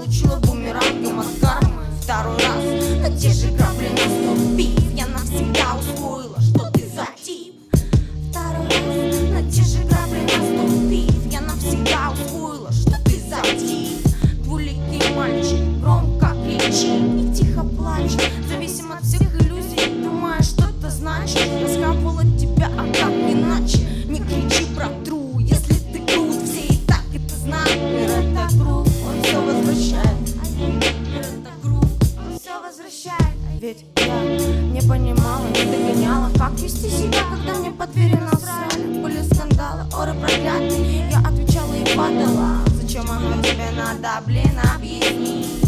получила бумерангом от кармы. Второй раз на те же грабли наступив, я навсегда усвоила, что ты за тип. Второй раз на те же грабли наступив, я навсегда усвоила, что ты за тип. Двуликий мальчик громко кричит и тихо плачет, зависим от всех иллюзий, думая, что это значит. Я схапала тебя, а как иначе? Не кричи про тру, если ты крут, все и так это знают. Мир это круг, он все возвращает. Мир это круг, он все возвращает. Ведь я не понимала, не догоняла, как вести себя, когда мне под дверью насрали. Были скандалы, оры проклятые, я отвечала и падала. Зачем оно тебе надо, блин, объясни?